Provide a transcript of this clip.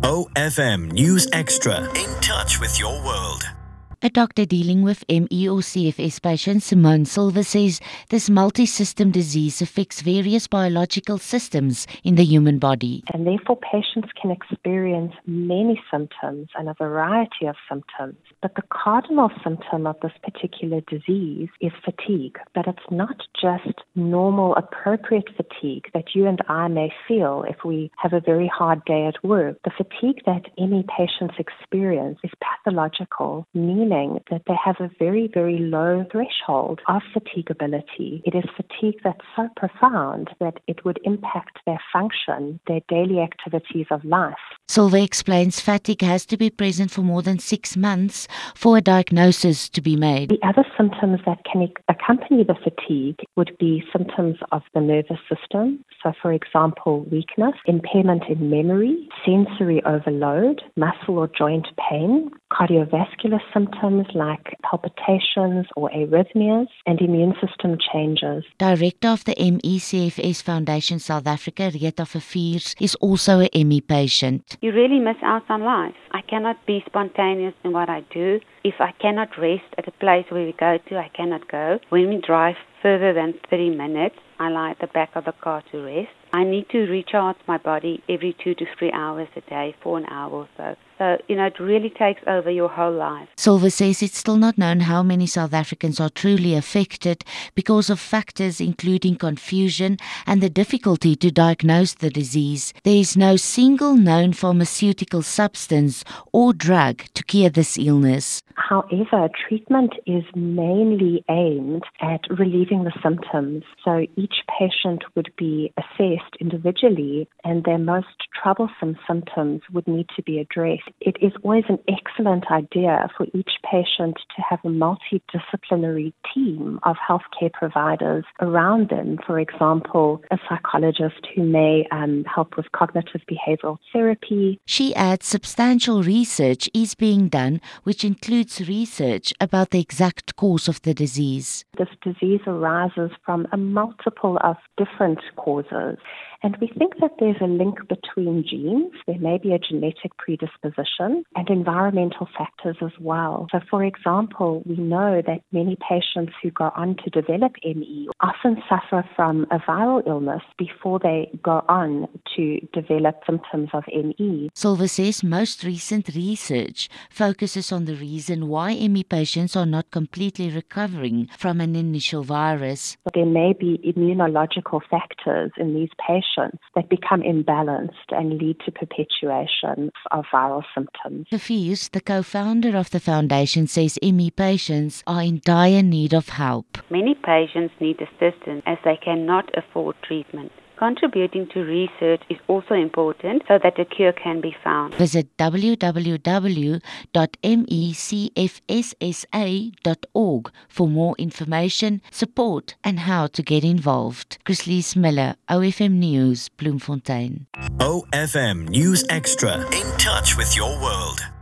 OFM News Extra. In touch with your world. A doctor dealing with ME or CFS patients, Simone Silva, says this multi-system disease affects various biological systems in the human body. And therefore patients can experience many symptoms and a variety of symptoms. But the cardinal symptom of this particular disease is fatigue. But it's not just normal, appropriate fatigue that you and I may feel if we have a very hard day at work. The fatigue that ME patients experience is pathological, meaning that they have a very, very low threshold of fatigability. It is fatigue that's so profound that it would impact their function, their daily activities of life. Silva explains fatigue has to be present for more than 6 months for a diagnosis to be made. The other symptoms that can accompany the fatigue would be symptoms of the nervous system. So, for example, weakness, impairment in memory, sensory overload, muscle or joint pain, cardiovascular symptoms like palpitations or arrhythmias, and immune system changes. Director of the ME/CFS Foundation South Africa, Rita Verviers, is also a ME patient. You really miss out on life. I cannot be spontaneous in what I do. If I cannot rest at a place where we go to, I cannot go. When we drive further than 30 minutes, I lie at the back of the car to rest. I need to recharge my body every 2 to 3 hours a day for an hour or so. So, it really takes over your whole life. Silva says it's still not known how many South Africans are truly affected because of factors including confusion and the difficulty to diagnose the disease. There is no single known pharmaceutical substance or drug to cure this illness. However, treatment is mainly aimed at relieving the symptoms. So each patient would be assessed individually and their most troublesome symptoms would need to be addressed. It is always an excellent idea for each patient to have a multidisciplinary team of healthcare providers around them. For example, a psychologist who may help with cognitive behavioral therapy. She adds substantial research is being done, which includes research about the exact cause of the disease. This disease arises from a multiple of different causes. And we think that there's a link between genes, there may be a genetic predisposition, and environmental factors as well. So, for example, we know that many patients who go on to develop ME often suffer from a viral illness before they go on to develop symptoms of ME. Silva says most recent research focuses on the reason why ME patients are not completely recovering from an initial virus. There may be immunological factors in these patients that become imbalanced and lead to perpetuation of viral symptoms. Verviers, the co-founder of the foundation, says ME patients are in dire need of help. Many patients need assistance as they cannot afford treatment. Contributing to research is also important so that a cure can be found. Visit www.mecfssa.org for more information, support and how to get involved. Chrislise Miller, OFM News, Bloemfontein. OFM News Extra. In touch with your world.